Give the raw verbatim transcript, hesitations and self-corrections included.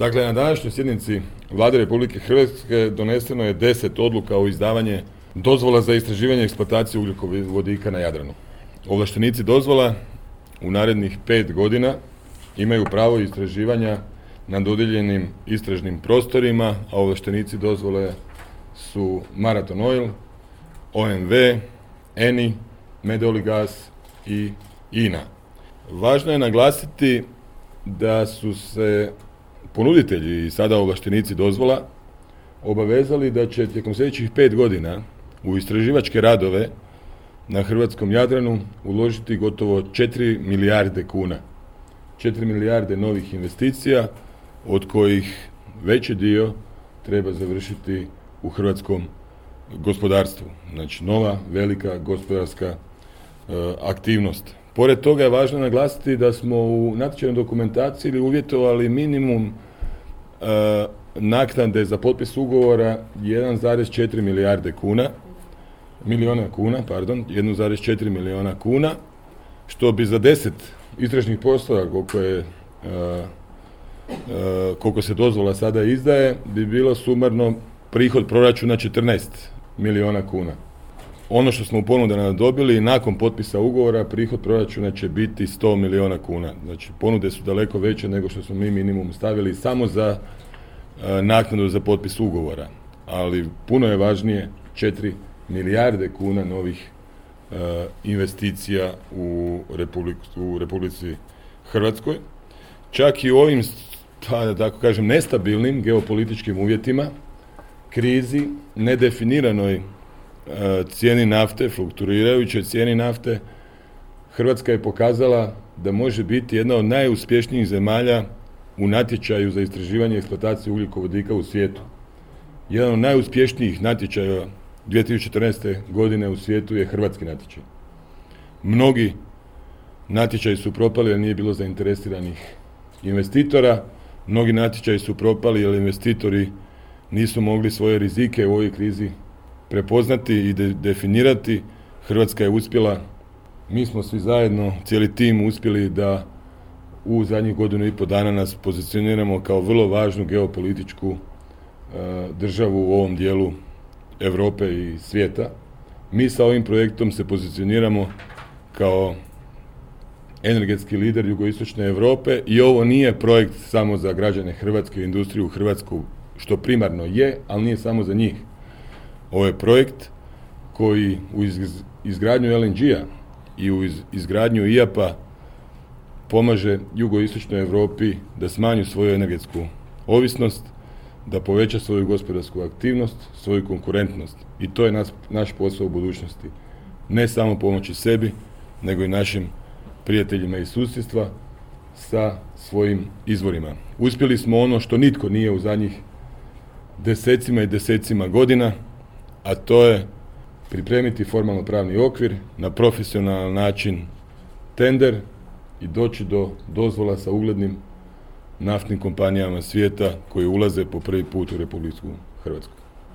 Dakle, na današnjoj sjednici Vlade Republike Hrvatske doneseno je deset odluka o izdavanje dozvola za istraživanje i eksploataciju ugljikovodika na Jadranu. Ovlaštenici dozvola u narednih pet godina imaju pravo istraživanja na dodijeljenim istražnim prostorima, a ovlaštenici dozvole su Marathon Oil, O M V, Eni, Medoligas i I N A. Važno je naglasiti da su se ponuditelji i sada ovlaštenici dozvola obavezali da će tijekom sljedećih pet godina u istraživačke radove na hrvatskom Jadranu uložiti gotovo četiri milijarde kuna. četiri milijarde novih investicija, od kojih veći dio treba završiti u hrvatskom gospodarstvu. Znači, nova, velika gospodarska e, aktivnost. Pored toga je važno naglasiti da smo u natječajnoj dokumentaciji uvjetovali minimum e, naknade za potpis ugovora jedan zarez četiri milijarde kuna, miliona kuna, pardon, jedan zarez četiri miliona kuna, što bi za deset istražnih poslova koliko je e, e, koliko se dozvola sada izdaje, bi bilo sumarno prihod proračuna četrnaest miliona kuna. Ono što smo u ponudama dobili, nakon potpisa ugovora, prihod proračuna će biti sto miliona kuna. Znači, ponude su daleko veće nego što smo mi minimum stavili samo za e, naknadu za potpis ugovora. Ali puno je važnije četiri milijarde kuna novih e, investicija u, Republik, u Republici Hrvatskoj. Čak i u ovim, da tako kažem, nestabilnim geopolitičkim uvjetima, krizi, nedefiniranoj cijeni nafte, fluktuirajućoj cijeni nafte, Hrvatska je pokazala da može biti jedna od najuspješnijih zemalja u natječaju za istraživanje i eksploataciju ugljikovodika u svijetu. Jedan od najuspješnijih natječaja dvije tisuće četrnaeste. godine u svijetu je hrvatski natječaj. Mnogi natječaji su propali jer nije bilo zainteresiranih investitora, mnogi natječaji su propali jer investitori nisu mogli svoje rizike u ovoj krizi prepoznati i de- definirati. Hrvatska je uspjela, mi smo svi zajedno, cijeli tim uspjeli da u zadnjih godinu i pol dana nas pozicioniramo kao vrlo važnu geopolitičku uh, državu u ovom dijelu Europe i svijeta. Mi sa ovim projektom se pozicioniramo kao energetski lider jugoistočne Europe i ovo nije projekt samo za građane Hrvatske i industriju Hrvatsku, što primarno je, ali nije samo za njih. Ovo je projekt koji u izgradnju L N G-a i u izgradnju I A P-a pomaže jugoistočnoj Europi da smanji svoju energetsku ovisnost, da poveća svoju gospodarsku aktivnost, svoju konkurentnost. I to je nas, naš posao u budućnosti. Ne samo pomoći sebi, nego i našim prijateljima iz susjedstva sa svojim izvorima. Uspjeli smo ono što nitko nije u zadnjih desecima i desecima godina, a to je pripremiti formalno pravni okvir, na profesionalan način tender i doći do dozvola sa uglednim naftnim kompanijama svijeta koji ulaze po prvi put u Republiku Hrvatsku.